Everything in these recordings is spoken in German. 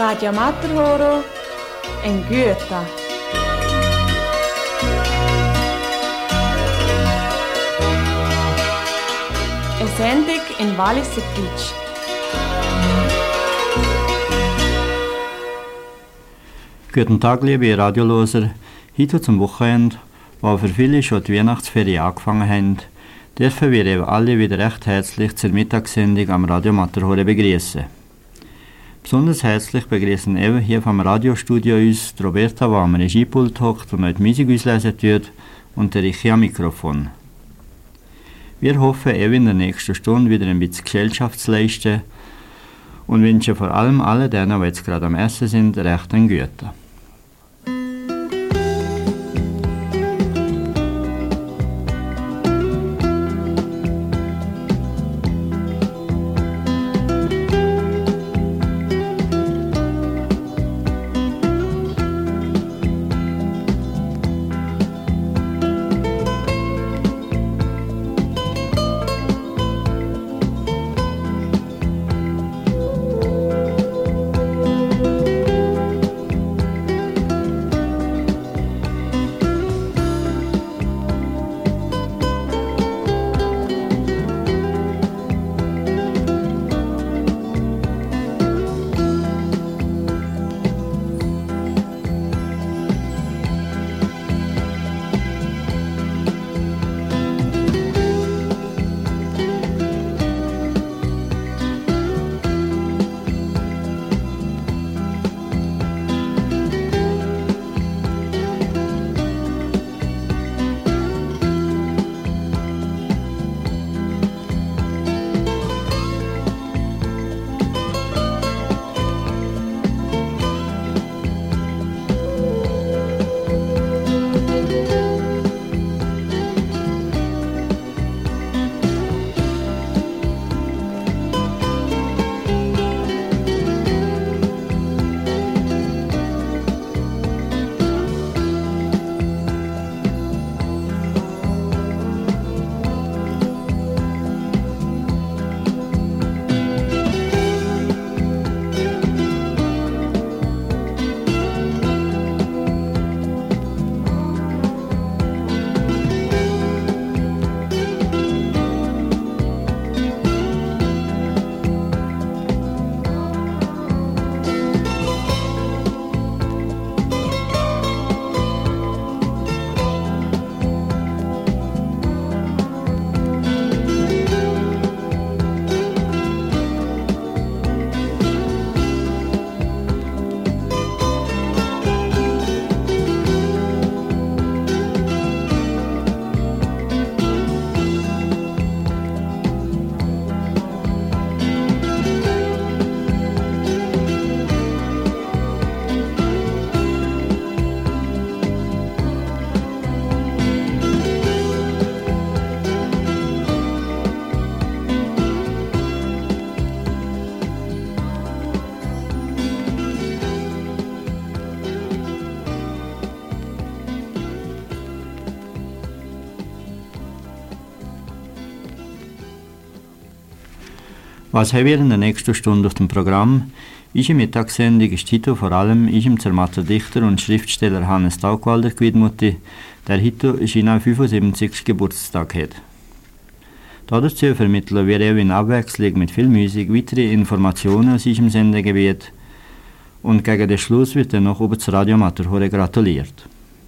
Radio Matterhoro en Goethe. Eine Sendung in Walliser Deutsch. Guten Tag, liebe Radioloser. Heute zum Wochenende, wo für viele schon die Weihnachtsferien angefangen haben, dürfen wir eben alle wieder recht herzlich zur Mittagssendung am Radio Matterhorn begrüßen. Besonders herzlich begrüßen eben hier vom Radiostudio uns die Roberta, die am Regiepult hockt und die Musik auslesen tut, und der Richi am Mikrofon. Wir hoffen eben in der nächsten Stunde wieder ein bisschen Gesellschaft zu leisten und wünschen vor allem allen denen, die jetzt gerade am Essen sind, recht einen Guten. Was haben wir in der nächsten Stunde auf dem Programm? Unsere Mittagssendung ist heute vor allem unserem Zermatter Dichter und Schriftsteller Hannes Taugwalder gewidmet, der heute seinen 75. Geburtstag hat. Dazu vermitteln wir in Abwechslung mit viel Musik weitere Informationen aus unserem Sendegebiet und gegen den Schluss wird dann noch über das Radio Matterhorn gratuliert.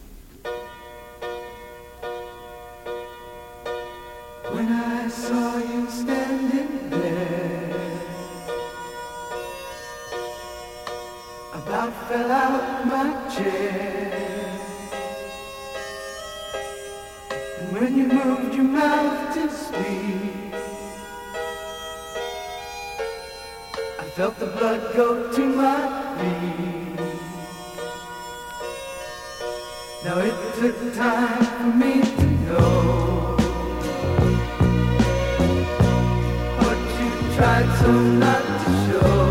Fell out my chair, and when you moved your mouth to speak, I felt the blood go to my feet. Now it took time for me to know what you tried so not to show.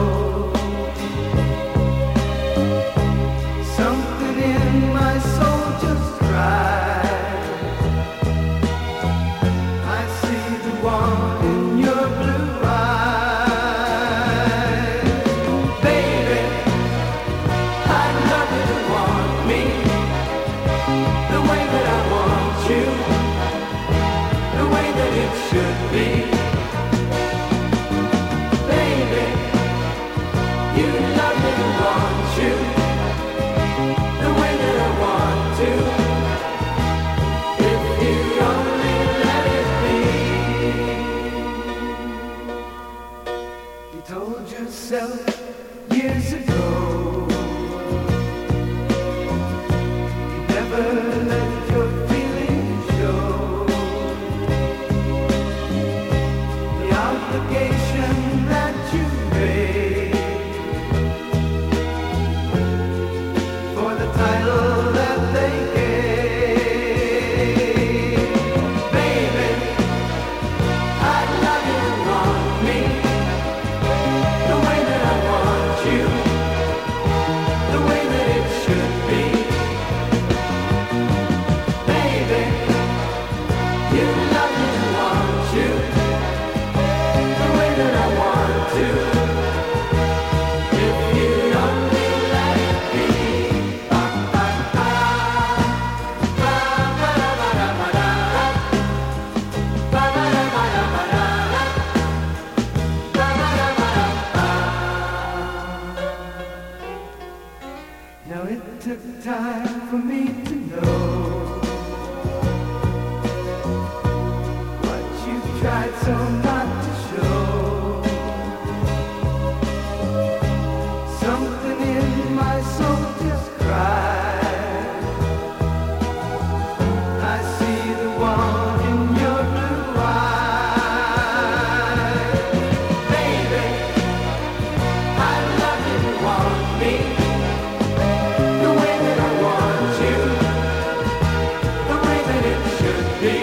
for me to know what you've tried so not to show. Something in my soul just cried. I see the one in your blue eyes. Baby, I love you, want me the way that I want you, the way that it should be.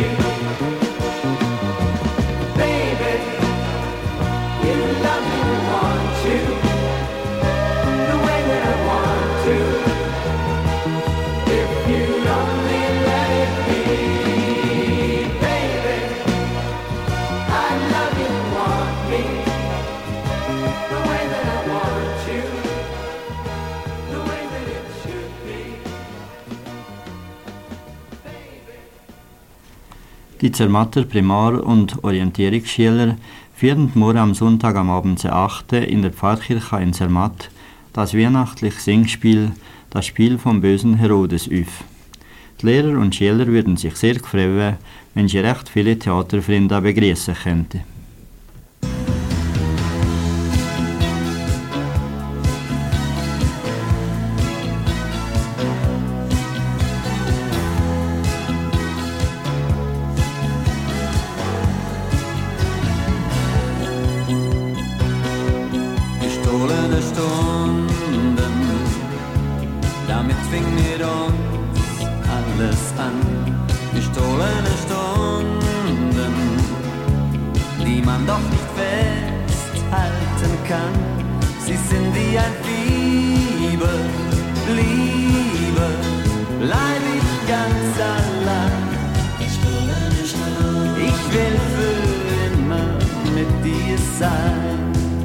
Baby, you love me, want you the way that I want to. If you only let it be. Baby, I love you, want me the way that I want you, the way that it should be. Die Zermatter Primar- und Orientierungsschüler führen morgen am Sonntag am Abend 8. in der Pfarrkirche in Zermatt das weihnachtliche Singspiel «Das Spiel vom bösen Herodes» auf. Die Lehrer und Schüler würden sich sehr freuen, wenn sie recht viele Theaterfreunde begrüßen könnten. Gestohlene Stunden, damit fing mit uns alles an. Gestohlene Stunden, die man doch nicht festhalten kann. Sie sind wie ein Fieber, Liebe, bleib ich ganz allein. Gestohlene Stunden, ich will für immer mit dir sein.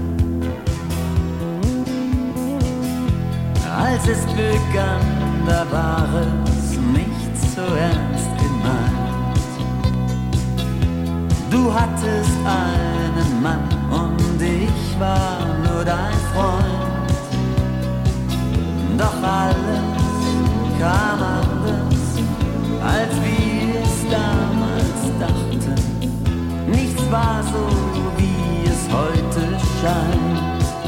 Als es begann, da war es nicht so ernst gemeint. Du hattest einen Mann und ich war nur dein Freund. Doch alles kam anders, als wir es damals dachten. Nichts war so, wie es heute scheint.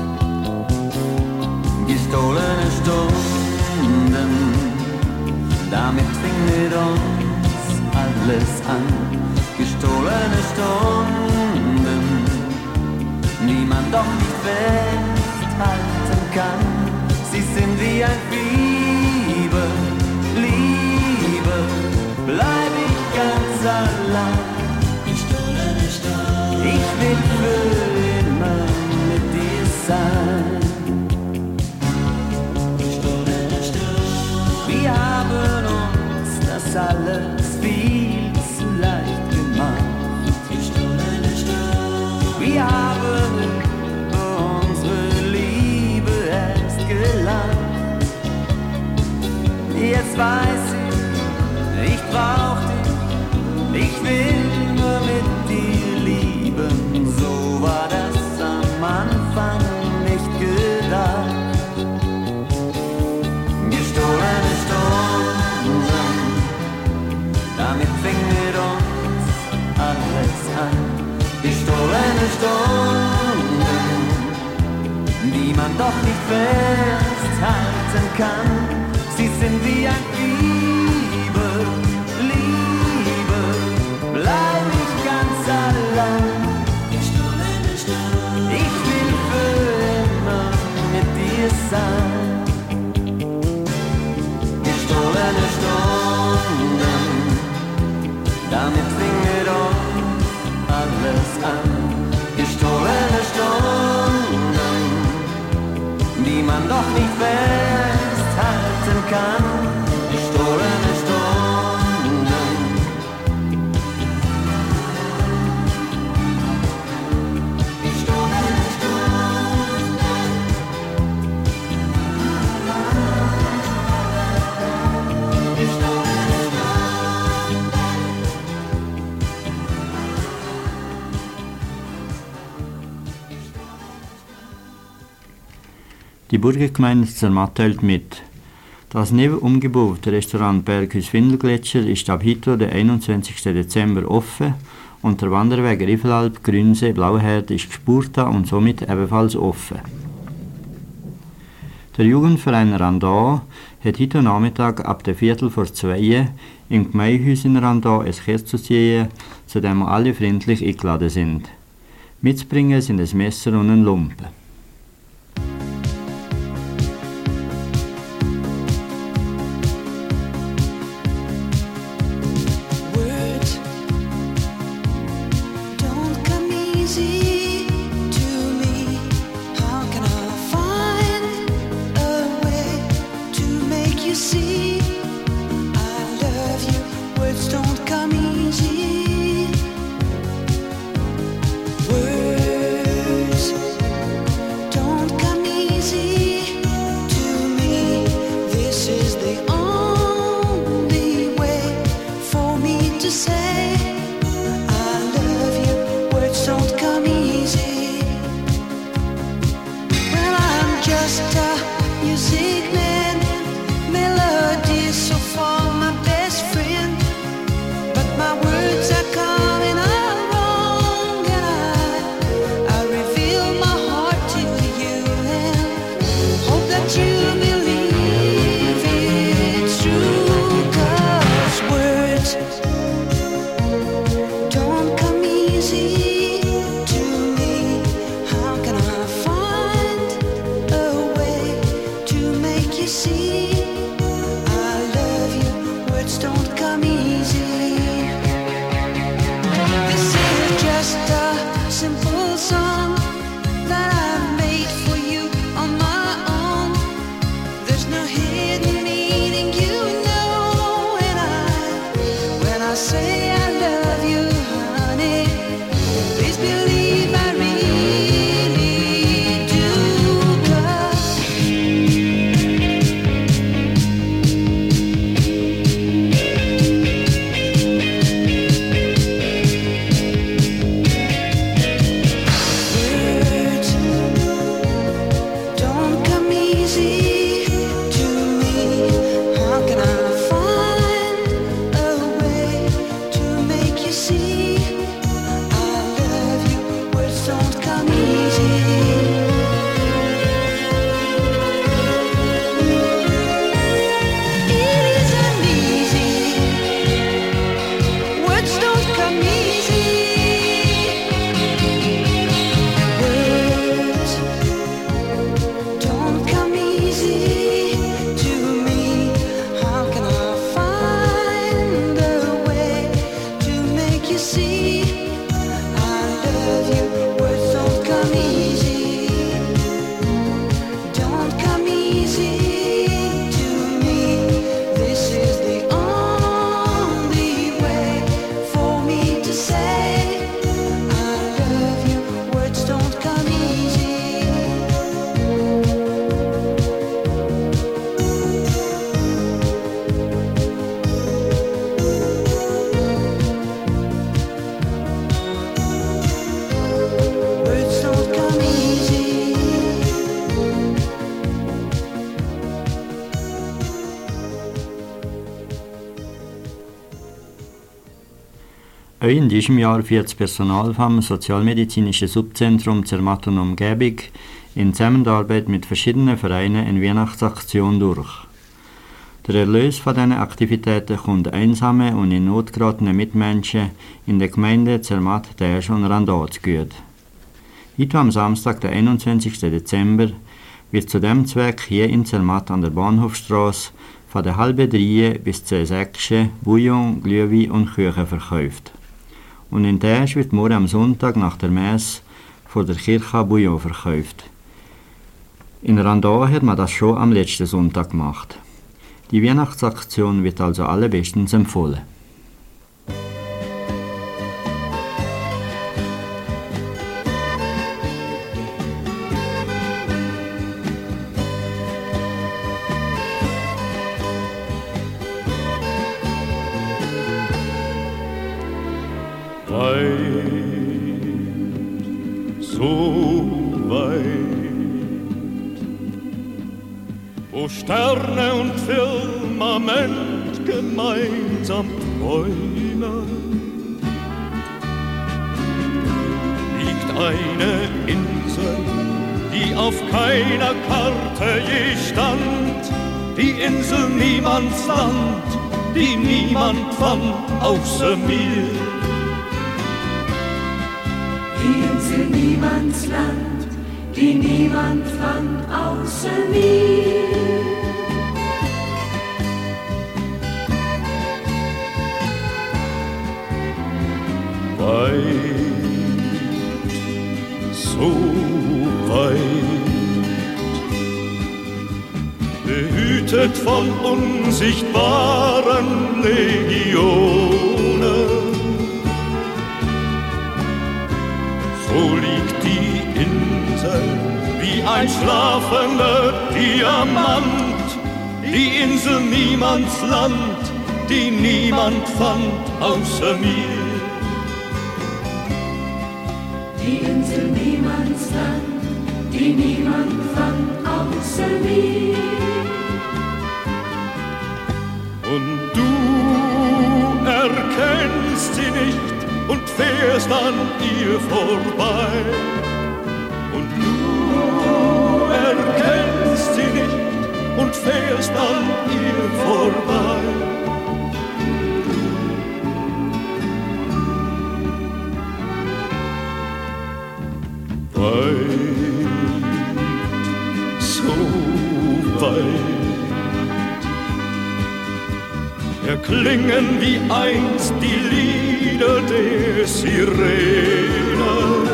Gestohlene Stunden, damit fing mit uns alles an. Gestohlene Stunden, die man doch nicht festhalten kann. Sie sind wie ein Fieber, Liebe, bleib ich ganz allein. Gestohlene Stunden, ich will für immer mit dir sein. Wir haben uns das alles viel zu leicht gemacht. Wir haben über unsere Liebe erst gelacht. Jetzt weiß ich brauch dich, ich will nur mit dir lieben. So war das am Anfang nicht gedacht. Gestohlene Stunden, damit fing mit uns alles an. Gestohlene Stunden, die man doch nicht festhalten kann. Sie sind wie ein Fieber, Liebe, bleib ich ganz allein. Gestohlene Stunden, ich will für immer mit dir sein. Gestohlene Stunden, damit fing mit uns alles an. Gestohlene Stunden, die man doch nicht festhalten kann. Gestohlene Stunden. Gestohlene Stunden. Die Burgergemeinde Zermatt teilt mit. Das neu umgebaute Restaurant Berghus Windelgletscher ist ab heute, der 21. Dezember, offen und der Wanderweg Riffelalp, Grünsee, Blauherde ist gespurta und somit ebenfalls offen. Der Jugendverein Randau hat heute Nachmittag ab der 1:45 im Gemeindehaus in Randau ein Kerz zu ziehen, zu dem alle freundlich eingeladen sind. Mitzubringen sind ein Messer und ein Lumpen. Auch in diesem Jahr führt das Personal vom Sozialmedizinischen Subzentrum Zermatt und Umgebung in Zusammenarbeit mit verschiedenen Vereinen eine Weihnachtsaktion durch. Der Erlös von diesen Aktivitäten kommt einsamen und in Not geratenen Mitmenschen in der Gemeinde Zermatt, Därsch und Randau zugute. Heute am Samstag, den 21. Dezember, wird zu diesem Zweck hier in Zermatt an der Bahnhofstrasse von der 2:30 bis zur 6 Bouillon, Glühwein und Kuchen verkauft. Und in Därsch wird morgen am Sonntag nach der Messe vor der Kirche Bouillon verkauft. In Randau hat man das schon am letzten Sonntag gemacht. Die Weihnachtsaktion wird also allerbestens empfohlen. So weit, wo Sterne und Firmament gemeinsam träumen, liegt eine Insel, die auf keiner Karte je stand, die Insel Niemandsland, die niemand fand außer mir. Die Insel Niemandsland, die niemand fand außer mir. Weit, so weit, behütet von unsichtbaren Legionen, so liegt die Insel wie ein schlafender Diamant, die Insel Niemandsland, die niemand fand außer mir. Die Insel Niemandsland, die niemand fand außer mir. Und du erkennst sie nicht und fährst an ihr vorbei. Und du erkennst sie nicht und fährst an ihr vorbei. Weit, so weit, erklingen wie einst die Lieder der Sirene,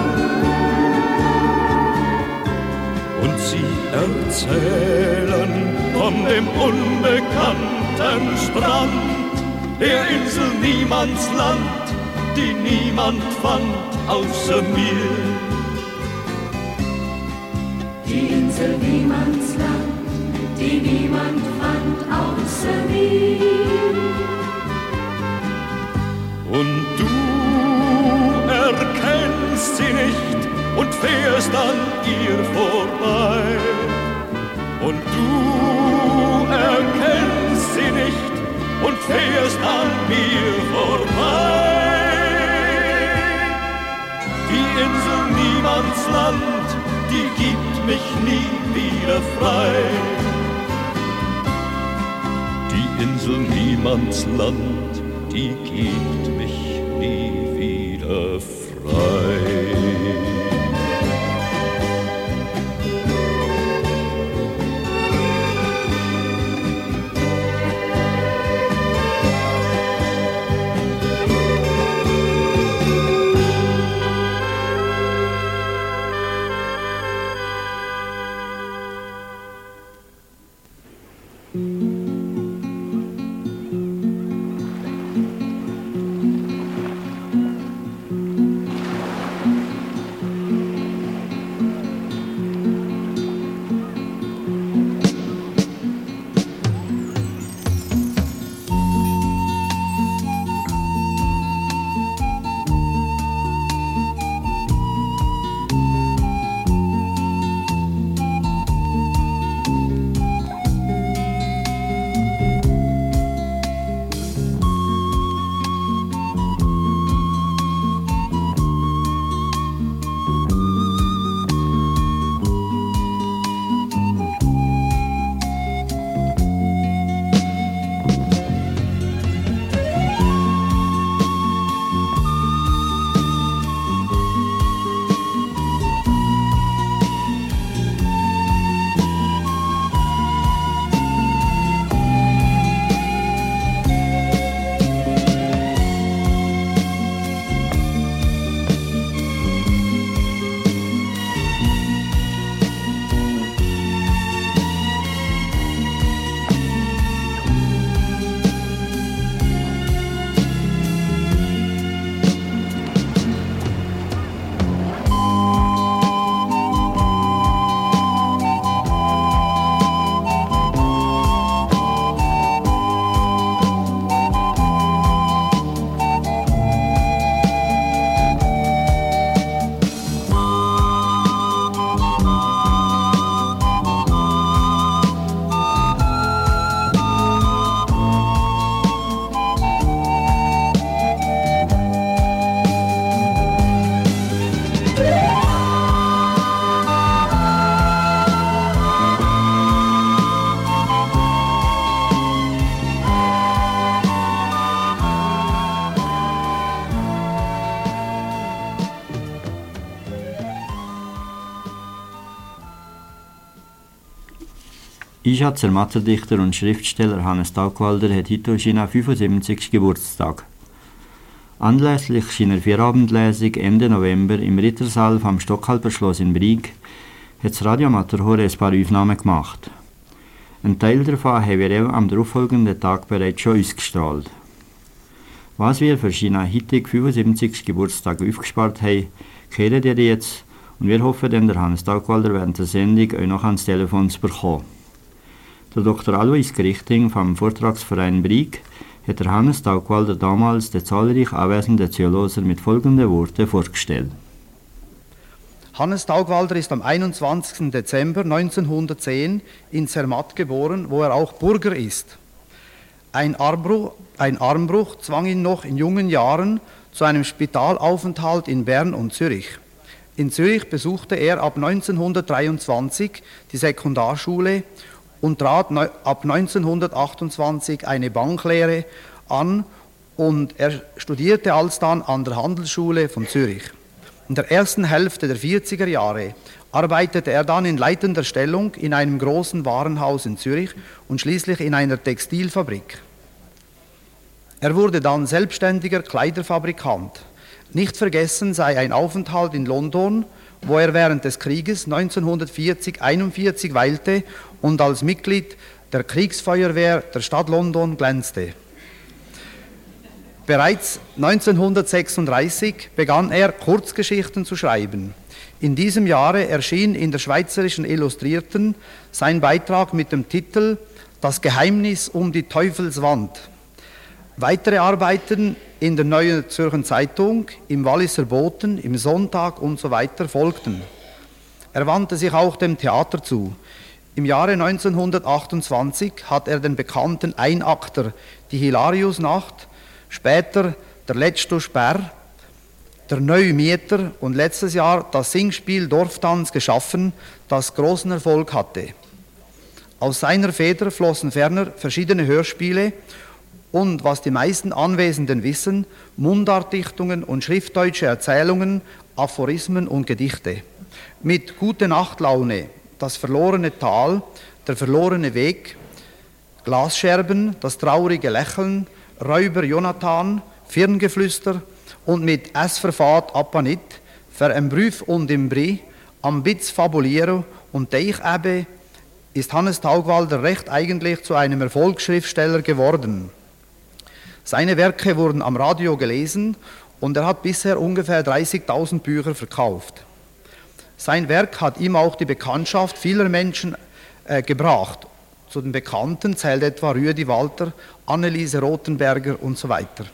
und sie erzählen von dem unbekannten Strand, der Insel Niemandsland, die niemand fand außer mir. Die Insel Niemandsland, die niemand fand außer mir. Und du erkennst sie nicht und fährst an ihr vorbei. Und du erkennst sie nicht und fährst an mir vorbei. Die Insel Niemandsland, die gibt mich nie wieder frei. Die Insel Niemandsland, die gibt mich nie wieder frei. Einschatzer Mathedichter und Schriftsteller Hannes Taugwalder hat heute seinen 75. Geburtstag. Anlässlich seiner Vierabendlesung Ende November im Rittersaal vom Stockhalber Schloss in Brieg hat das Radio Matterhorn ein paar Aufnahmen gemacht. Ein Teil davon haben wir auch am darauffolgenden Tag bereits schon ausgestrahlt. Was wir für seinen heutigen 75. Geburtstag aufgespart haben, kehren ihr jetzt und wir hoffen dann, der Hannes Taugwalder während der Sendung euch noch ans Telefon zu bekommen. Der Dr. Alois Grichting vom Vortragsverein Brieg hat der Hannes Taugwalder damals den zahlreich anwesenden Zuhörer mit folgenden Worten vorgestellt. Hannes Taugwalder ist am 21. Dezember 1910 in Zermatt geboren, wo er auch Burger ist. Ein Armbruch zwang ihn noch in jungen Jahren zu einem Spitalaufenthalt in Bern und Zürich. In Zürich besuchte er ab 1923 die Sekundarschule und trat ab 1928 eine Banklehre an und er studierte alsdann an der Handelsschule von Zürich. In der ersten Hälfte der 40er Jahre arbeitete er dann in leitender Stellung in einem großen Warenhaus in Zürich und schließlich in einer Textilfabrik. Er wurde dann selbstständiger Kleiderfabrikant. Nicht vergessen sei ein Aufenthalt in London, wo er während des Krieges 1940-41 weilte und als Mitglied der Kriegsfeuerwehr der Stadt London glänzte. Bereits 1936 begann er Kurzgeschichten zu schreiben. In diesem Jahre erschien in der Schweizerischen Illustrierten sein Beitrag mit dem Titel »Das Geheimnis um die Teufelswand«. Weitere Arbeiten in der Neuen Zürcher Zeitung, im Walliser Boten, im Sonntag und so weiter folgten. Er wandte sich auch dem Theater zu. Im Jahre 1928 hat er den bekannten Einakter »Die Hilariusnacht«, später »Der letzte Sperr«, »Der neue Mieter« und letztes Jahr das Singspiel »Dorftanz« geschaffen, das großen Erfolg hatte. Aus seiner Feder flossen ferner verschiedene Hörspiele und, was die meisten Anwesenden wissen, Mundartdichtungen und schriftdeutsche Erzählungen, Aphorismen und Gedichte. Mit Gute Nachtlaune, Das verlorene Tal, Der verlorene Weg, Glasscherben, Das traurige Lächeln, Räuber Jonathan, Firngeflüster und mit Es verfahrt Apanit, Ver em Brüf und im Brie, Am Bitz Fabuliero und Deichebbe ist Hannes Taugwalder recht eigentlich zu einem Erfolgsschriftsteller geworden. Seine Werke wurden am Radio gelesen und er hat bisher ungefähr 30.000 Bücher verkauft. Sein Werk hat ihm auch die Bekanntschaft vieler Menschen gebracht. Zu den Bekannten zählt etwa Rüdi Walter, Anneliese Rothenberger und so weiter.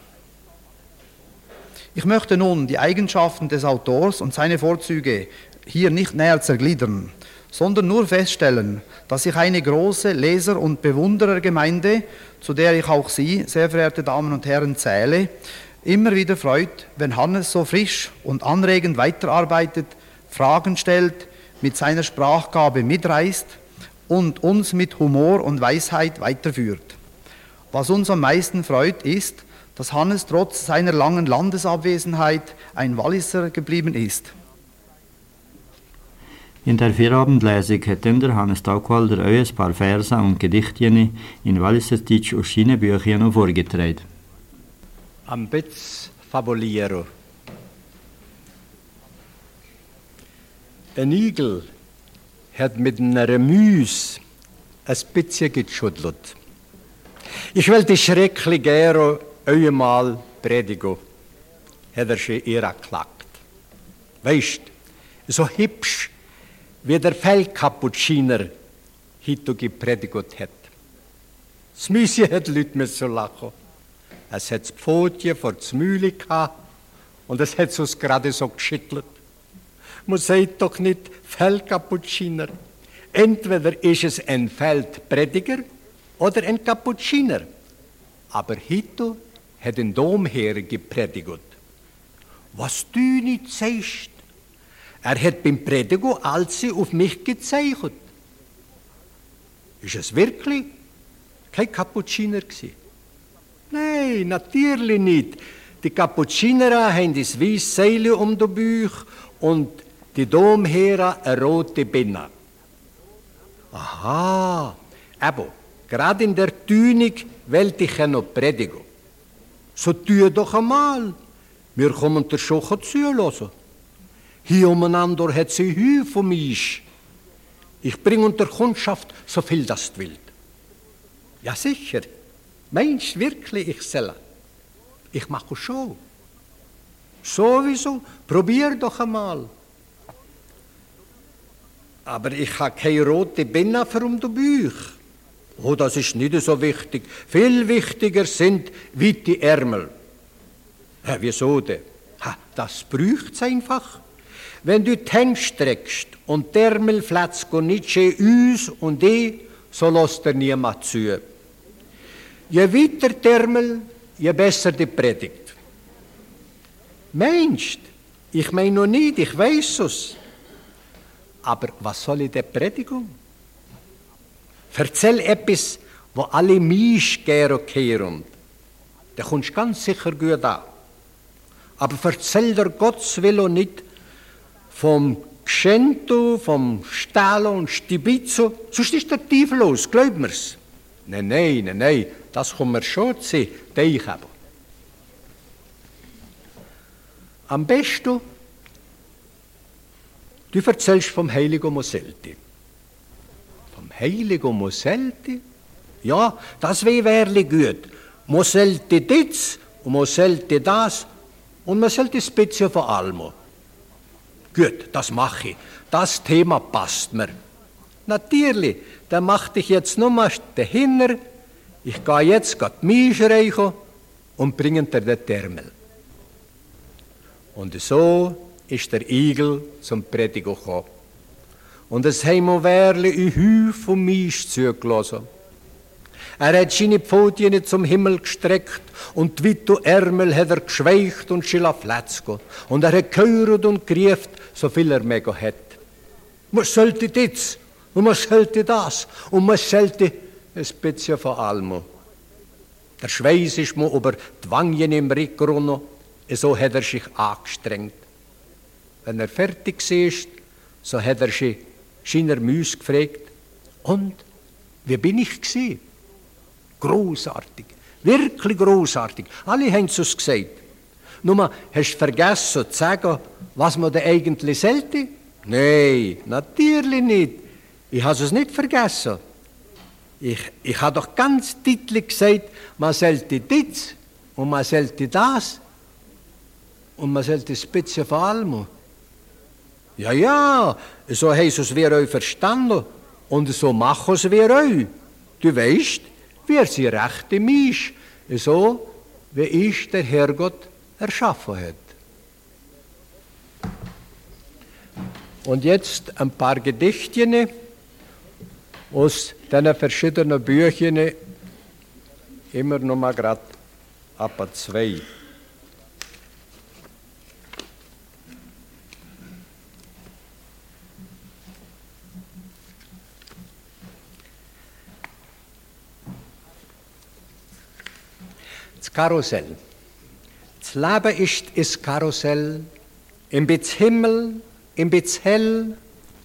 Ich möchte nun die Eigenschaften des Autors und seine Vorzüge hier nicht näher zergliedern, sondern nur feststellen, dass sich eine große Leser- und Bewunderergemeinde, zu der ich auch Sie, sehr verehrte Damen und Herren, zähle, immer wieder freut, wenn Hannes so frisch und anregend weiterarbeitet, Fragen stellt, mit seiner Sprachgabe mitreißt und uns mit Humor und Weisheit weiterführt. Was uns am meisten freut, ist, dass Hannes trotz seiner langen Landesabwesenheit ein Walliser geblieben ist. In der Vierabendlesung hat dann der Hannes Taugwalder auch ein paar Verse und Gedichte in Walliserdeutsch aus seinen Büchern vorgetragen. Am Bitz Fabuliero. Ein Igel hat mit einer Müs ein bisschen geschüttelt. Ich will die schrecklich gerne einmal predigen, hat er schon ihr geklagt. Weißt, so hübsch wie der Feldkapuziner heute gepredigt hat. Das Müsli hat Leute müssen lachen. Es hat das Pfotchen vor das Mühle gehabt und es hat uns gerade so geschüttelt. Man sagt doch nicht Feldkapuziner. Entweder ist es ein Feldprediger oder ein Kapuziner. Aber heute hat ein Domherr gepredigt. Was du nicht sagst, er hat beim Predigen alles auf mich gezeigt. Ist es wirklich kein Kapuziner gewesen? Nein, natürlich nicht. Die Kapuziner haben das weiße Seil um den Bauch und die Domherren eine rote Binde. Aha, Aber gerade in der Tünung wollte ich noch predigen. So tue doch einmal. Wir kommen der schon zulassen. Hier umeinander hat sie Hü von mich. Ich bringe unter Kundschaft so viel das du willst. Ja sicher. Meinst wirklich, ich soll? Ich mache schon. Sowieso, probier doch einmal. Aber ich habe keine rote Binde für um den Bauch. Oh, das ist nicht so wichtig. Viel wichtiger sind weite Ärmel. Ja, wieso denn? Das braucht's einfach. Wenn du die Hände streckst und die Ärmel flatzt nicht schön aus und so lässt dir niemand zu. Je weiter die Ärmel, je besser die Predigt. Meinst, ich meine noch nicht, ich weiß es. Aber was soll ich denn predigen? Erzähl etwas, wo alle mich gerne kehren. Da kommst du ganz sicher gut an. Aber erzähl dir Gottes Willen nicht vom Gschento, vom Stalo und Stibizzo, sonst ist der Teufel los, glaub mir's. Nein, das kommen wir schon zu sehen, ich aber. Am besten, du erzählst vom Heiligen Moselti. Vom Heiligen Moselti? Ja, das wäre gut. Moselti dies und Moselti das und Moselti ein bisschen von allem. Gut, das mache ich. Das Thema passt mir. Natürlich, dann mache ich jetzt nochmal dahinter. Ich gehe jetzt die Milch reichen und bringe dir den Termel. Und so ist der Igel zum Predigen gekommen. Und es haben wir wirklich ein Hüf von Milch zugelassen. Er hat seine Pfoten nicht zum Himmel gestreckt und die weiten Ärmel hat er geschweicht und schilla Flätzko. Und er hat gehört und gerieft, so viel er mega hat. Man sollte das und man sollte das und man sollte ein bisschen von allem. Der Schweiß ist mir über die Wangen im Rücken runter, so hat er sich angestrengt. Wenn er fertig ist, so hat er sich seiner Müs gefragt, und wie bin ich gewesen? Großartig, wirklich großartig. Alle haben es gesagt. Nur, hast du vergessen zu sagen, was man da eigentlich sollte? Nein, natürlich nicht. Ich habe es nicht vergessen. Ich habe doch ganz deutlich gesagt, man sollte das und man sollte das und man sollte ein bisschen von allem. Ja, so haben es wir euch verstanden und so machen es wir euch. Du weißt, wir sind rechte Mensch, so wie ich der Herrgott erschaffen hat. Und jetzt ein paar Gedichtchen aus den verschiedenen Büchern, immer noch mal gerade ab 2. Das Karussell. Das Leben ist ein Karussell, im Bitz Himmel, im Bitz hell,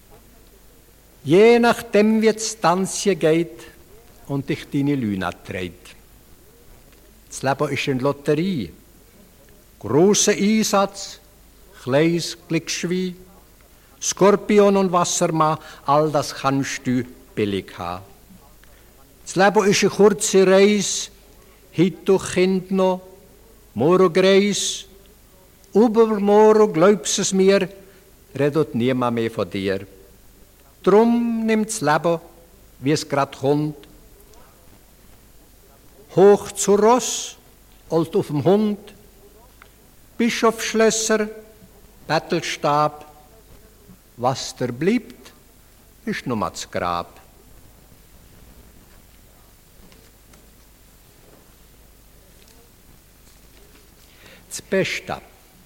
je nachdem wie es Tanzchen geht und dich deine Lüne trägt. Das Leben ist eine Lotterie, grosser Einsatz, kleines Glücksschwein, Skorpion und Wassermann, all das kannst du billig haben. Das Leben ist eine kurze Reise, heute Kind noch, morgen Greis, übermorgen, glaubst es mir, redet niemand mehr von dir. Drum nimmt das Leben, wie es grad kommt, hoch zu Ross, alt auf dem Hund, Bischofsschlösser, Bettelstab, was der bleibt, ist nur das Grab. Das Beste.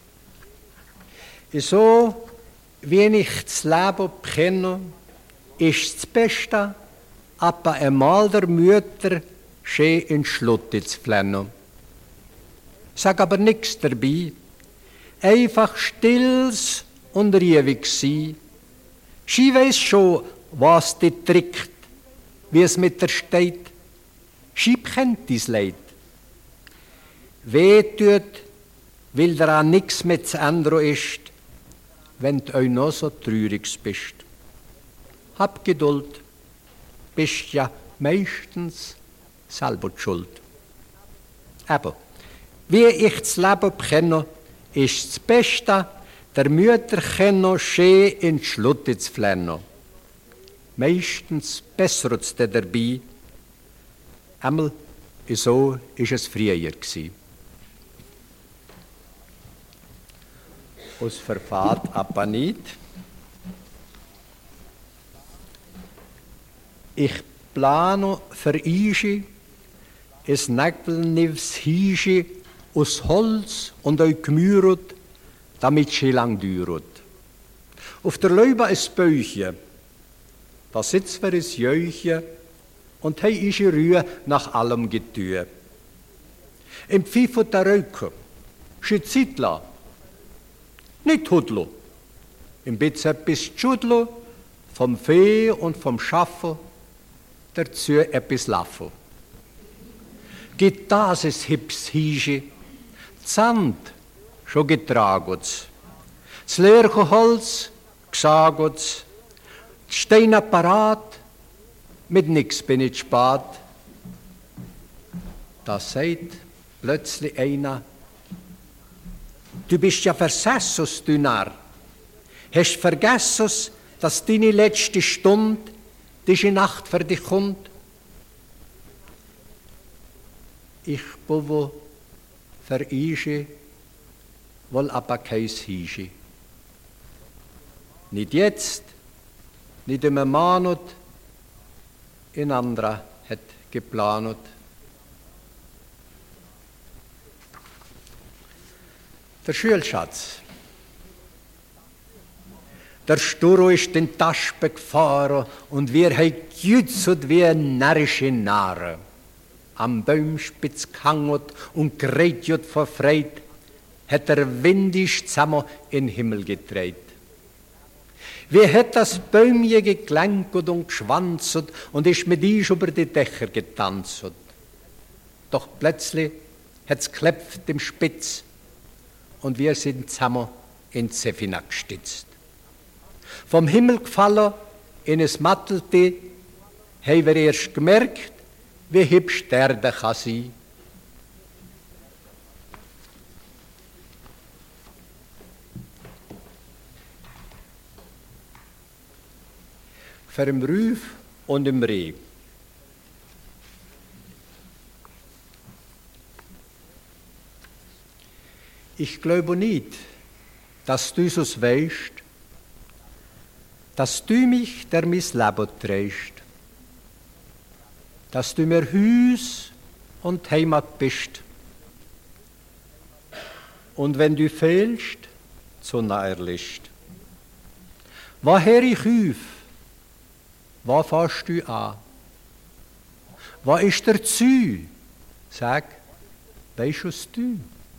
So, wie ich das Leben kenne, ist das Beste, aber einmal der Mütter schön in Schlutte zu flennen. Sag aber nichts dabei, einfach stills und ruhig sein. Sie weiß schon, was die trägt wie es mit der steht. Schieb kennt dies Leid. Weh tut, weil daran nix mit zu ändern ist, wenn du euch noch so traurig bist. Hab Geduld, bist ja meistens selber die schuld. Aber, wie ich das Leben kenne, ist das Beste, der Mütter kenne schön in die Schlutte zu flennen. Meistens bessert es dabei. Einmal so ist es früher gewesen. Aus verfahrt aber nicht. Ich plane für Ischi es Nägelnivs Hischi aus Holz und euch gemüret, damit sie lang düret. Auf der Leube ist Bäuche, da sitzt wir es Jöche und hei Ischi Rühe nach allem Getue. Im Pfiff der Röke, Schitzitla, nicht Hudlo, im Bizep bis Tschudlo, vom Fee und vom Schaffe, dazu etwas Laffe. Geht das es hips Hischi, Sand, schon getraget's, das leere Holz, gsaget's, die Steine parat, mit nix bin ich spät. Da sagt plötzlich einer, du bist ja versessus, du Narr. Hast vergessen, dass deine letzte Stunde, diese Nacht für dich kommt? Ich buwo für Ische, wohl aber keins Hische. Nicht jetzt, nicht im Monat, ein anderer hat geplant. Der Schulschatz. Der Sturo ist den Taspe gefahren und wir haben gejützet wie ein närrische Narre. Am Baumspitz gehangen und geredet vor Freit, hat der windisch zusammen in den Himmel gedreht. Wie hat das Bäumchen geklankt und geschwanzt und ist mit ihm über die Dächer getanzt. Doch plötzlich hat's geklepft im Spitz und wir sind zusammen in Zefina gestützt. Vom Himmel gefallen in es Mattelte, haben wir erst gemerkt, wie hübsch der Erde kann sein. Für im Rüf und im Reh. Ich glaube nicht, dass du so weißt, dass du mich der mein Leben trägst, dass du mir Hüs und Heimat bist. Und wenn du fehlst, so nahe liest. Woher ich hüf, wo fährst du an? Wo ist der Zü? Sag, weisst was du?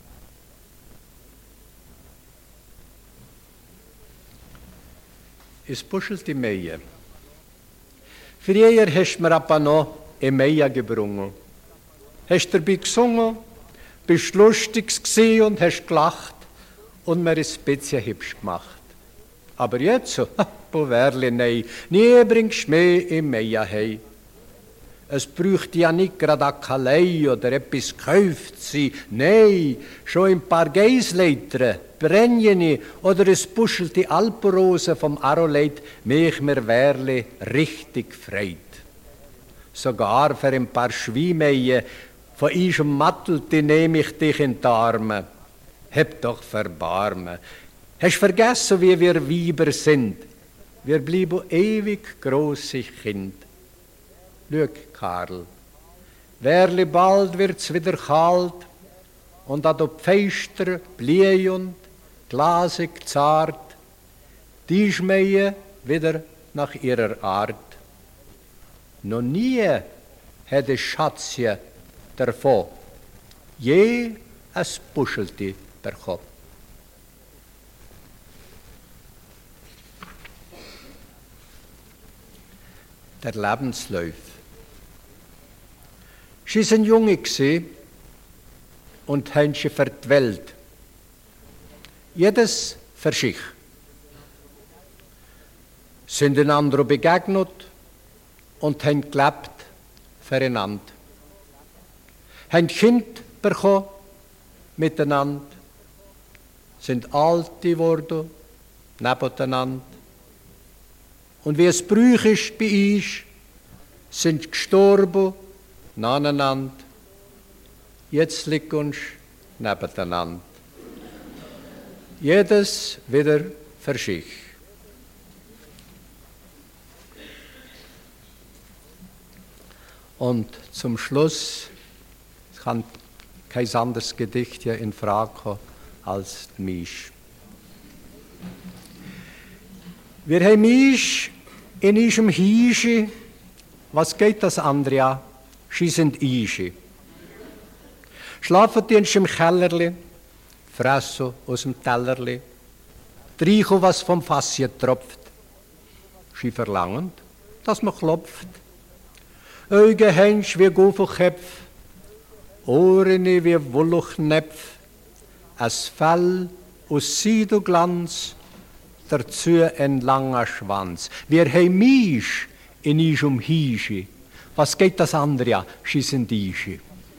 Es puschelt die Meie. Früher hast du mir aber noch eine Meie gebrungen. Hast dabei gesungen, bist lustig gewesen und hast gelacht und mir ein bisschen hübsch gemacht. Aber jetzt so, Poverli, nein, nie bringst du mehr in Meie hei. Es braucht ja nicht gerade eine Kalei oder etwas gekauft sein. Nein, schon ein paar Geisleiter, Brennjeni oder ein Buschelte Alpenrose vom Aroleit mich mir Werli richtig freit. Sogar für ein paar Schwiemeie von ihrem Mattelte nehme ich dich in die Arme. Heb doch Verbarmen. Hast vergessen, wie wir Weiber sind? Wir blieben ewig große Kind. Schau, Karl, werli bald wird's wieder kalt und da Pfeister, bliehend, glasig, zart, die schmähen wieder nach ihrer Art. Noch nie hätte Schatzje davon je ein Buschelte bekommen. Der Lebenslauf. Sie sind Junge gewesen und haben sie für die Welt. Jedes für sich. Sind einander begegnet und haben gelebt füreinander. Haben Kind bekommen miteinander, sind alt geworden nebeneinander. Und wie es Brüch ist bei uns, sind gestorben nacheinander. Jetzt liegt uns nebeneinander. Jedes wieder für sich. Und zum Schluss kann kein anderes Gedicht hier in Frage kommen als die Misch. Wir haben Misch in unserem Hiesche. Was geht das, Andrea? Sie sind Ische. Schlafen die in im Kellerli, fressen aus dem Tellerli, trinken, was vom Fass tropft. Sie verlangen, dass man klopft. Augen Hänsch wie Guffelköpf, Ohren wie Wolluchnäpf, ein Fell aus Seidenglanz, dazu ein langer Schwanz. Wir haben Misch in unserem Hiesche. Was geht das andere an? Sie sind Ische.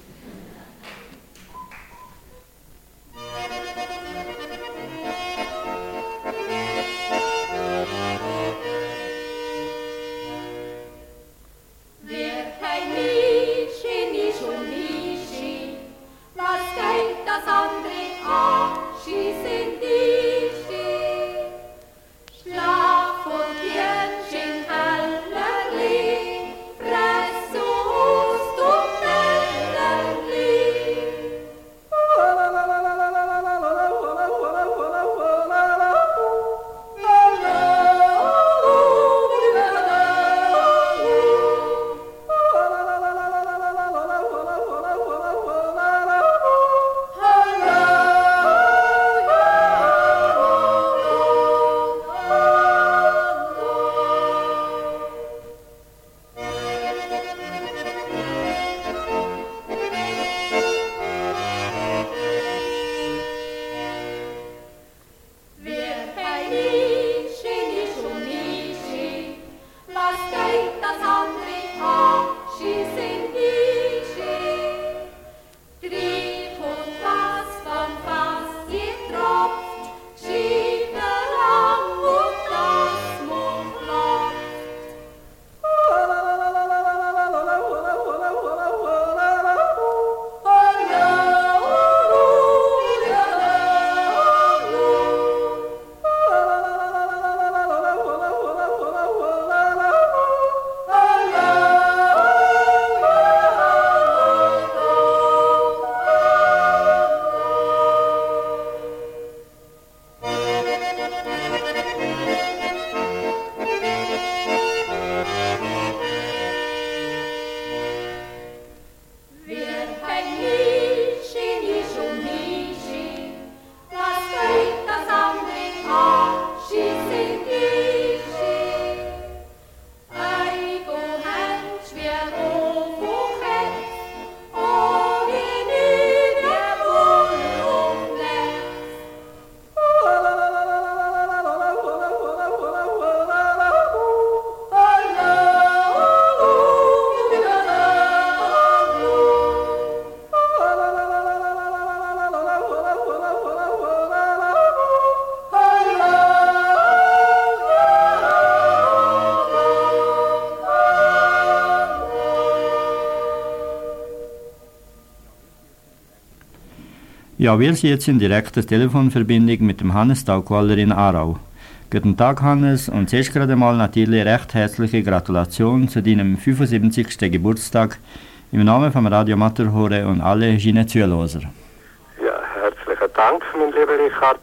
Ja, wir sind jetzt in direkter Telefonverbindung mit dem Hannes Daugwaller in Aarau. Guten Tag, Hannes, und zuerst gerade mal natürlich recht herzliche Gratulation zu deinem 75. Geburtstag im Namen vom Radio Matterhorn und alle Zuhörer. Ja, herzlichen Dank, mein lieber Richard.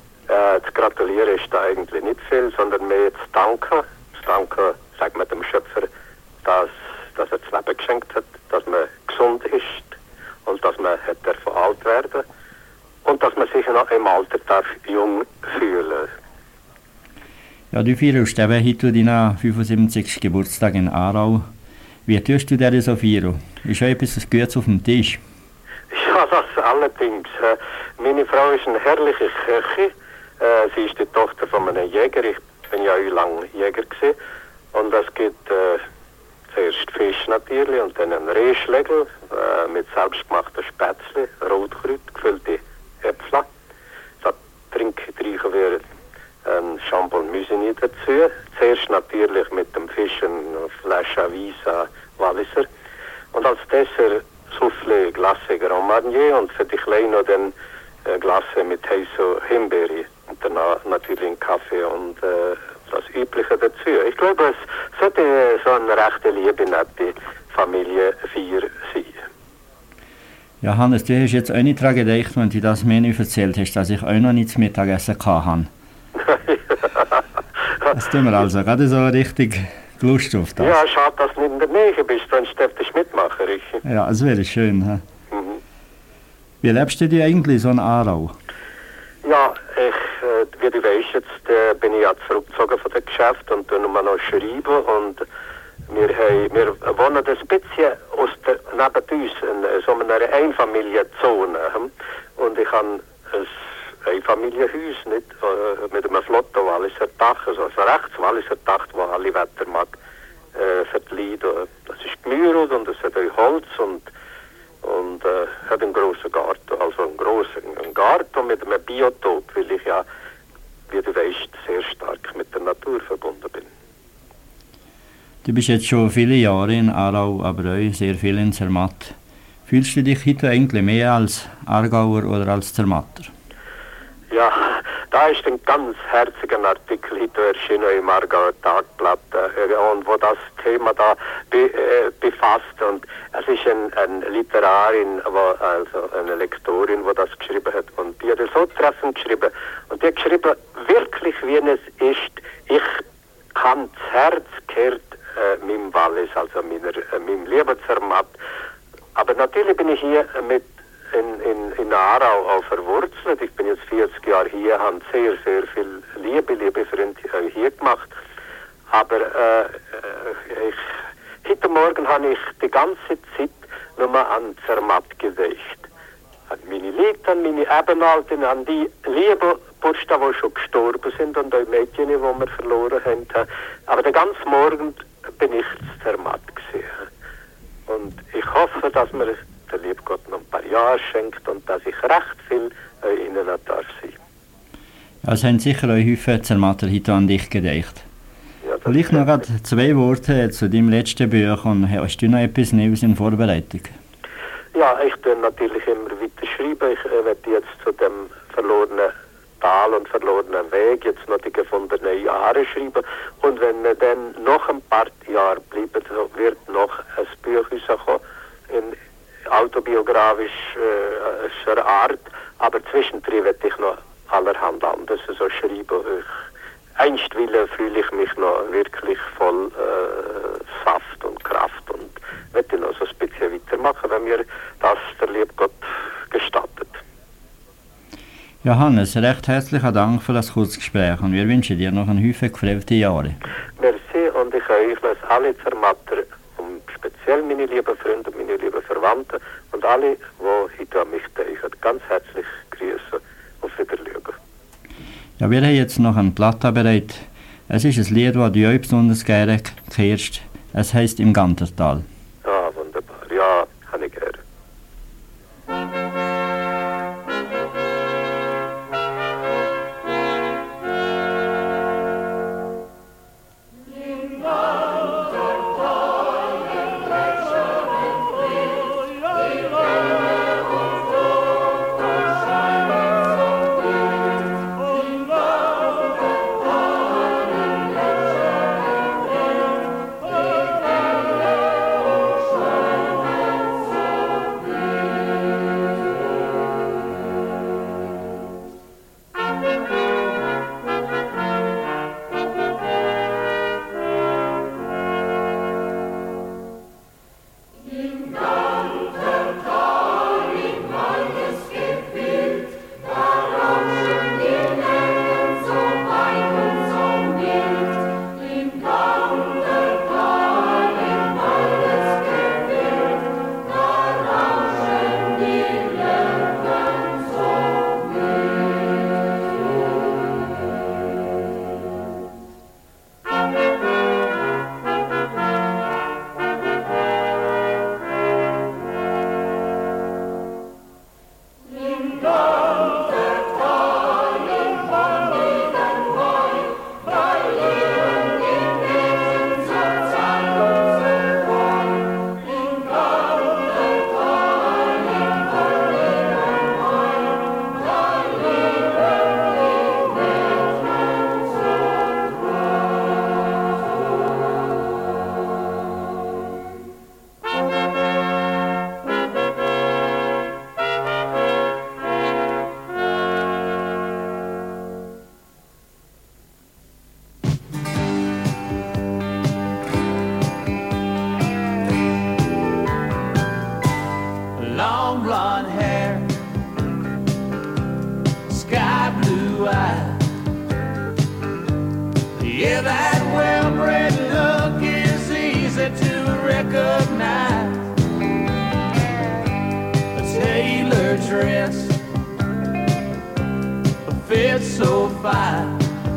Zu gratulieren ist da eigentlich nicht viel, sondern mehr zu danken. Zu danken, sagt man dem Schöpfer, dass er das Leben geschenkt hat, dass man gesund ist und dass man hat alt werden und dass man sich noch im Alter darf jung fühlen. Ja, du feierst eben heute deinen 75. Geburtstag in Aarau. Wie tust du dir so feiern? Ist schon etwas Gutes auf dem Tisch? Ja, das allerdings. Meine Frau ist eine herrliche Köchin. Sie ist die Tochter von einem Jäger. Ich bin ja lang Jäger gewesen. Und es gibt zuerst Fisch natürlich und dann einen Rehschlägel mit selbstgemachten Spätzle, Rotkräut, gefüllte Äpfel. Da trinken wir ein Chambon Musigny dazu. Zuerst natürlich mit dem Fisch eine Flasche Weisse Walliser. Und als Dessert Soufflé Glacé Grand Marnier und für die Kleinen noch dann Glacé mit heißer Himbeere. Und danach natürlich einen Kaffee und das Übliche dazu. Ich glaube, es sollte so eine rechte liebe, nette Familienfeier sein. Ja, Hannes, du hast jetzt auch nicht daran gedacht, wenn du das Menü erzählt hast, dass ich auch noch nicht zum Mittagessen hatte. Das tun wir also gerade so richtig Lust auf das. Ja, schade, dass du nicht in der Nähe bist, sonst dürftest du mitmachen, Richie. Ja, das wäre schön. He? Wie lebst du dich eigentlich so in Aarau? Ja, wie du weißt, jetzt bin ich ja zurückgezogen von dem Geschäft und tue nur noch schreiben und wir wohnen ein bisschen neben uns in so einer Einfamilienzone und ich habe ein Einfamilienhaus nicht, mit einem flotten Walliser Dach, also ein rechts Walliser Dach, wo alle Wetter mag verleiht. Das ist gemürt und es hat auch Holz und hat einen grossen Garten, also einen Garten mit einem Biotop, weil ich ja, wie du weißt, sehr stark mit der Natur verbunden bin. Du bist jetzt schon viele Jahre in Aarau, aber auch sehr viel in Zermatt. Fühlst du dich heute eigentlich mehr als Aargauer oder als Zermatter? Ja, da ist ein ganz herziger Artikel heute erschienen im Aargauer Tagblatt und wo das Thema da befasst und es ist eine Literarin, also eine Lektorin, die das geschrieben hat und die hat es so treffend geschrieben und die hat geschrieben, wirklich wie es ist, ich kann das Herz kehrt meinem Wallis, also meinem lieben Zermatt, aber natürlich bin ich hier in Aarau auch verwurzelt. Ich bin jetzt 40 Jahre hier, habe sehr, sehr viel liebe Freunde hier gemacht. Aber heute Morgen habe ich die ganze Zeit nur an Zermatt gedacht. An meine Leute, an meine Ebenalten, an die lieben Burschen, die schon gestorben sind und die Mädchen, die wir verloren haben. Aber den ganzen Morgen bin ich Zermatt gewesen. Und ich hoffe, dass mir der liebe Gott noch ein paar Jahre schenkt und dass ich recht viel ihnen darf sein. Ja, es haben sicher auch häufig Zermatter heute an dich gedacht. Ja, Vielleicht noch gerade 2 Worte zu deinem letzten Buch und hast du noch etwas Neues in Vorbereitung? Ja, ich tue natürlich immer weiter schreiben. Ich werde jetzt zu dem verlorenen Tal und verlorenen Weg jetzt noch die gefundenen Jahre schreiben. Und wenn wir dann noch ein paar Jahre bleiben, so wird noch ein Buch rauskommen in autobiografischer Art, aber zwischendrin werde ich noch allerhand anderes so schreiben. Einstweilen fühle ich mich noch wirklich voll Saft und Kraft und werde noch so ein bisschen weitermachen, wenn mir das der liebe Gott gestattet. Ja, Hannes, recht herzlichen Dank für das Kurzgespräch und wir wünschen dir noch einen Haufen gefrevte Jahre. Merci und ich euch alle Zermatter und speziell meine lieben Freunde, meine lieben Verwandten und alle, die heute an mich denken, ganz herzlich grüßen und Wiedersehen. Ja, wir haben jetzt noch eine Platte bereit. Es ist ein Lied, das du auch besonders gerne hörst. Es heisst «Im Gantertal». Ja, wunderbar. Ja, habe ich gerne. Oh, Yeah, that well-bred look is easy to recognize. A tailored dress fits so fine,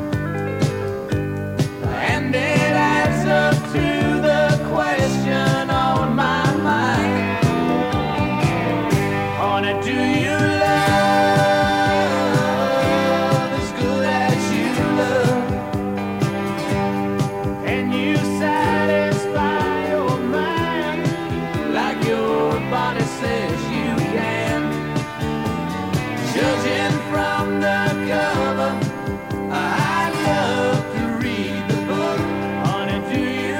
and it adds up to the question on my mind. Honey, do you love as good as you love? And you satisfy your mind like your body says you can? Judging from the cover, I'd love to read the book. Honey, do you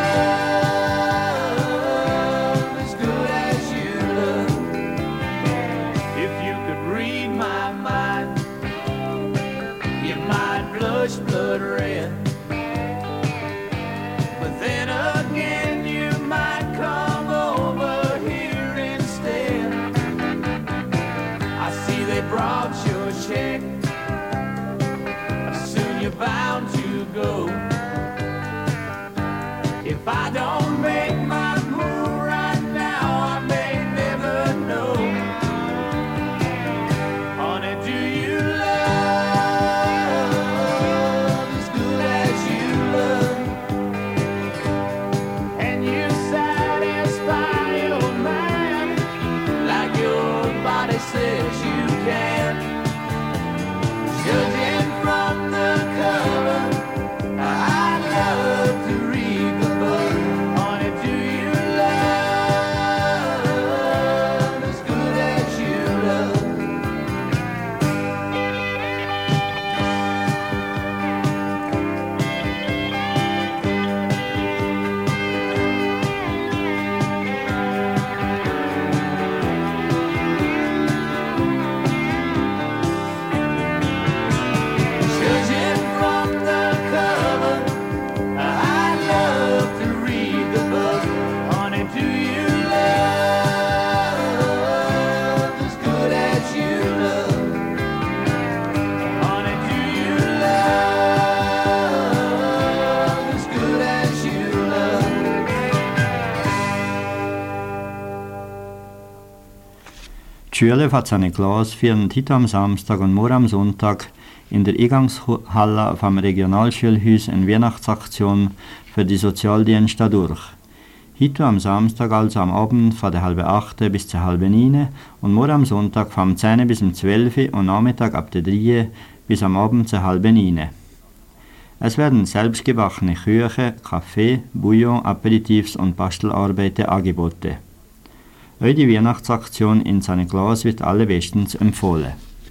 love as good as you love? If you could read my mind, you might blush blood red. But then again, you might come over here instead. I see they brought your check. Soon you're bound to go. If I don't make my move right now, I may never know. Honey, do you love as good as you love? And you satisfy your mind like your body says you can. Judging from the cover, I'd love to read the book. Honey, do you love as good as you love? Judging from the cover, I'd love to read the book. Honey, do you love as good as you love? Honey, do you love as good as you love? Die Schüler hat seine Klasse führen heute am Samstag und morgen am Sonntag in der Eingangshalle vom Regionalschulhaus eine Weihnachtsaktion für die Sozialdienste durch. Heute am Samstag, also am Abend von der 7:30 bis zur 8:30 und morgen am Sonntag vom 10 bis um 12 und Nachmittag ab der 3 bis am Abend zur 8:30. Es werden selbstgebackene Küche, Kaffee, Bouillon, Aperitifs und Bastelarbeiten angeboten. Auch die Weihnachtsaktion in seiner Klasse wird allerbestens empfohlen.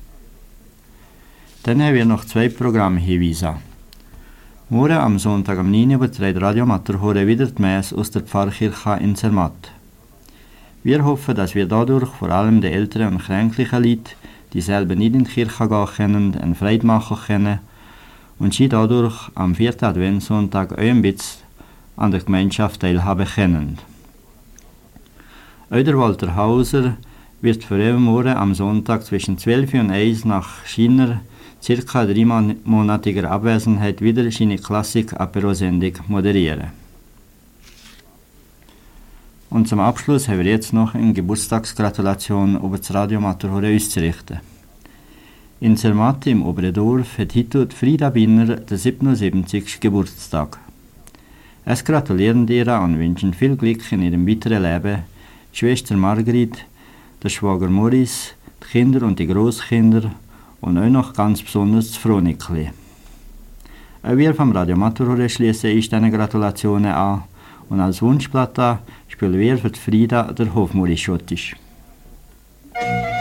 Dann haben wir noch 2 Programmhinweise. Morgen am Sonntag am 9 Uhr überträgt Radio Matterhorn wieder die Messe aus der Pfarrkirche in Zermatt. Wir hoffen, dass wir dadurch vor allem den älteren und kränklichen Leuten, die selber nicht in die Kirche gehen können, eine Freude machen können und sie dadurch am 4. Adventssonntag auch ein bisschen an der Gemeinschaft teilhaben können. Auch der Walter Hauser wird für ihn morgen am Sonntag zwischen 12 und 1 nach China circa 3-monatiger Abwesenheit wieder seine Klassik-Apero-Sendung moderieren. Und zum Abschluss haben wir jetzt noch eine Geburtstagsgratulation über das Radio Matterhorn auszurichten. In Zermatt im Oberen Dorf hat heute Frieda Binner den 77. Geburtstag. Es gratulieren ihr und wünschen viel Glück in ihrem weiteren Leben die Schwester Margrit, der Schwager Morris, die Kinder und die Großkinder und auch noch ganz besonders das Fronikli. Auch wir vom Radio Matterhorn schließen uns diesen Gratulationen an und als Wunschplatte spielen wir für die Frieda der Hofmuri Schottisch.